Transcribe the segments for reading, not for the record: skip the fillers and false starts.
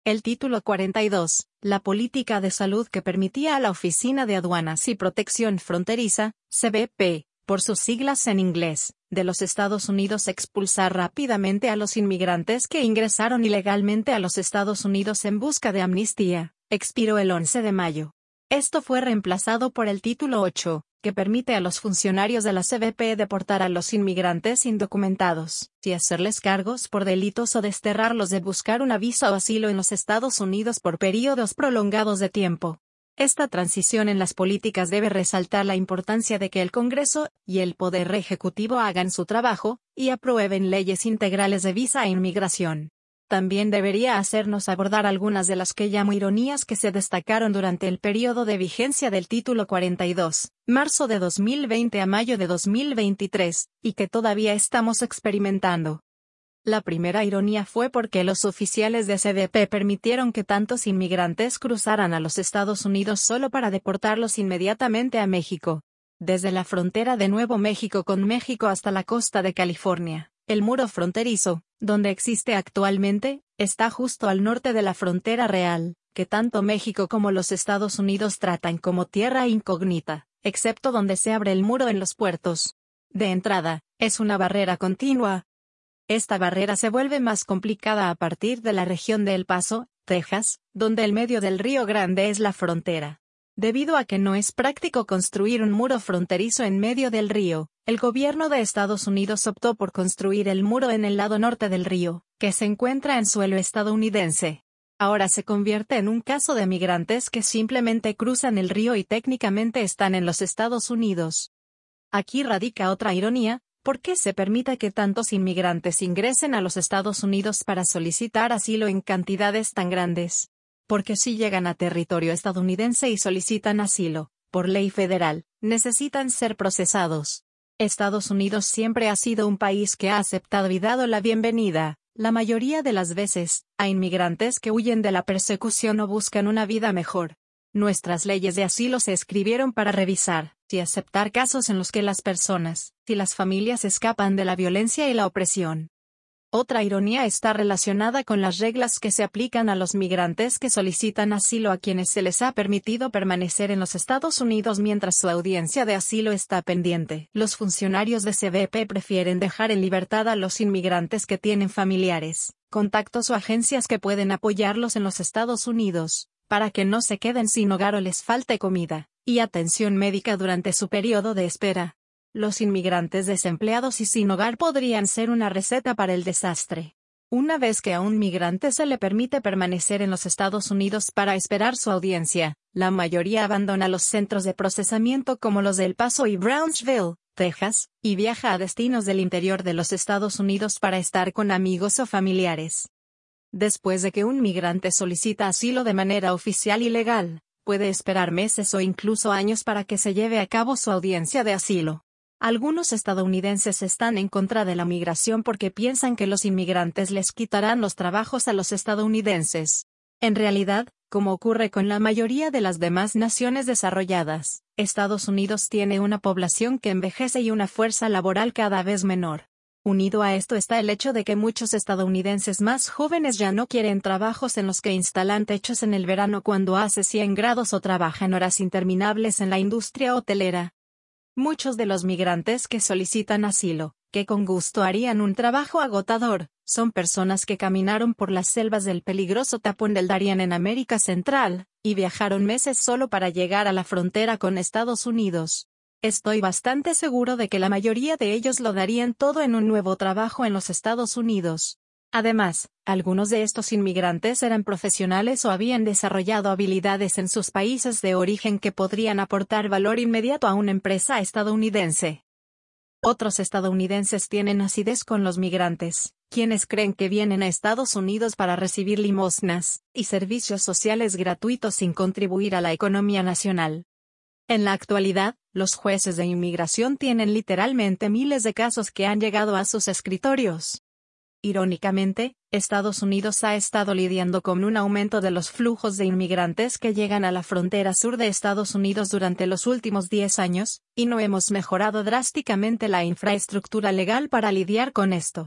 El título 42, la política de salud que permitía a la Oficina de Aduanas y Protección Fronteriza, CBP, por sus siglas en inglés, de los Estados Unidos expulsar rápidamente a los inmigrantes que ingresaron ilegalmente a los Estados Unidos en busca de amnistía, expiró el 11 de mayo. Esto fue reemplazado por el título 8, que permite a los funcionarios de la CBP deportar a los inmigrantes indocumentados, y hacerles cargos por delitos o desterrarlos de buscar una visa o asilo en los Estados Unidos por períodos prolongados de tiempo. Esta transición en las políticas debe resaltar la importancia de que el Congreso y el Poder Ejecutivo hagan su trabajo, y aprueben leyes integrales de visa e inmigración. También debería hacernos abordar algunas de las que llamo ironías que se destacaron durante el periodo de vigencia del título 42, marzo de 2020 a mayo de 2023, y que todavía estamos experimentando. La primera ironía fue porque los oficiales de CBP permitieron que tantos inmigrantes cruzaran a los Estados Unidos solo para deportarlos inmediatamente a México. Desde la frontera de Nuevo México con México hasta la costa de California, el muro fronterizo, donde existe actualmente, está justo al norte de la frontera real, que tanto México como los Estados Unidos tratan como tierra incógnita, excepto donde se abre el muro en los puertos. De entrada, es una barrera continua. Esta barrera se vuelve más complicada a partir de la región de El Paso, Texas, donde el medio del Río Grande es la frontera. Debido a que no es práctico construir un muro fronterizo en medio del río, el gobierno de Estados Unidos optó por construir el muro en el lado norte del río, que se encuentra en suelo estadounidense. Ahora se convierte en un caso de migrantes que simplemente cruzan el río y técnicamente están en los Estados Unidos. Aquí radica otra ironía. ¿Por qué se permite que tantos inmigrantes ingresen a los Estados Unidos para solicitar asilo en cantidades tan grandes? Porque si llegan a territorio estadounidense y solicitan asilo, por ley federal, necesitan ser procesados. Estados Unidos siempre ha sido un país que ha aceptado y dado la bienvenida, la mayoría de las veces, a inmigrantes que huyen de la persecución o buscan una vida mejor. Nuestras leyes de asilo se escribieron para revisar y aceptar casos en los que las personas y las familias escapan de la violencia y la opresión. Otra ironía está relacionada con las reglas que se aplican a los migrantes que solicitan asilo a quienes se les ha permitido permanecer en los Estados Unidos mientras su audiencia de asilo está pendiente. Los funcionarios de CBP prefieren dejar en libertad a los inmigrantes que tienen familiares, contactos o agencias que pueden apoyarlos en los Estados Unidos, para que no se queden sin hogar o les falte comida y atención médica durante su periodo de espera. Los inmigrantes desempleados y sin hogar podrían ser una receta para el desastre. Una vez que a un migrante se le permite permanecer en los Estados Unidos para esperar su audiencia, la mayoría abandona los centros de procesamiento como los de El Paso y Brownsville, Texas, y viaja a destinos del interior de los Estados Unidos para estar con amigos o familiares. Después de que un migrante solicita asilo de manera oficial y legal, puede esperar meses o incluso años para que se lleve a cabo su audiencia de asilo. Algunos estadounidenses están en contra de la migración porque piensan que los inmigrantes les quitarán los trabajos a los estadounidenses. En realidad, como ocurre con la mayoría de las demás naciones desarrolladas, Estados Unidos tiene una población que envejece y una fuerza laboral cada vez menor. Unido a esto está el hecho de que muchos estadounidenses más jóvenes ya no quieren trabajos en los que instalan techos en el verano cuando hace 100 grados o trabajan horas interminables en la industria hotelera. Muchos de los migrantes que solicitan asilo, que con gusto harían un trabajo agotador, son personas que caminaron por las selvas del peligroso tapón del Darién en América Central, y viajaron meses solo para llegar a la frontera con Estados Unidos. Estoy bastante seguro de que la mayoría de ellos lo darían todo en un nuevo trabajo en los Estados Unidos. Además, algunos de estos inmigrantes eran profesionales o habían desarrollado habilidades en sus países de origen que podrían aportar valor inmediato a una empresa estadounidense. Otros estadounidenses tienen acidez con los migrantes, quienes creen que vienen a Estados Unidos para recibir limosnas y servicios sociales gratuitos sin contribuir a la economía nacional. En la actualidad, los jueces de inmigración tienen literalmente miles de casos que han llegado a sus escritorios. Irónicamente, Estados Unidos ha estado lidiando con un aumento de los flujos de inmigrantes que llegan a la frontera sur de Estados Unidos durante los últimos 10 años, y no hemos mejorado drásticamente la infraestructura legal para lidiar con esto.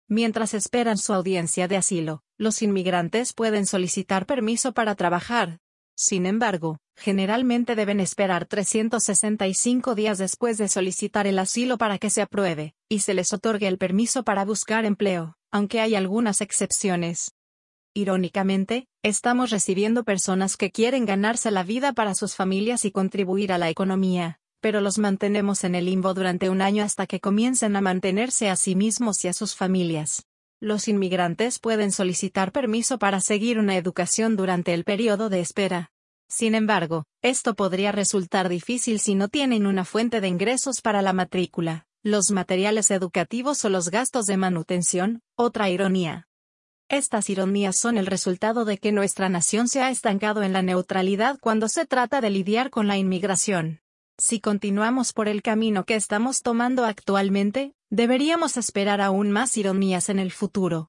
Mientras esperan su audiencia de asilo, los inmigrantes pueden solicitar permiso para trabajar. Sin embargo, generalmente deben esperar 365 días después de solicitar el asilo para que se apruebe, y se les otorgue el permiso para buscar empleo, aunque hay algunas excepciones. Irónicamente, estamos recibiendo personas que quieren ganarse la vida para sus familias y contribuir a la economía, pero los mantenemos en el limbo durante un año hasta que comiencen a mantenerse a sí mismos y a sus familias. Los inmigrantes pueden solicitar permiso para seguir una educación durante el periodo de espera. Sin embargo, esto podría resultar difícil si no tienen una fuente de ingresos para la matrícula, los materiales educativos o los gastos de manutención. Otra ironía. Estas ironías son el resultado de que nuestra nación se ha estancado en la neutralidad cuando se trata de lidiar con la inmigración. Si continuamos por el camino que estamos tomando actualmente, deberíamos esperar aún más ironías en el futuro.